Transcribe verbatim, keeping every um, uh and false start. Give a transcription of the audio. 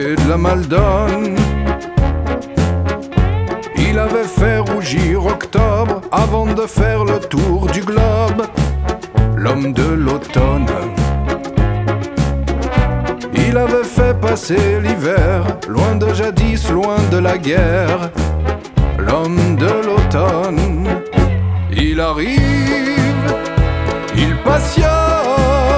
et de la maldonne. Il avait fait rougir octobre avant de faire le tour du globe. L'homme de l'automne. Il avait fait passer l'hiver, loin de jadis, loin de la guerre. L'homme de l'automne. Il arrive, il passionne.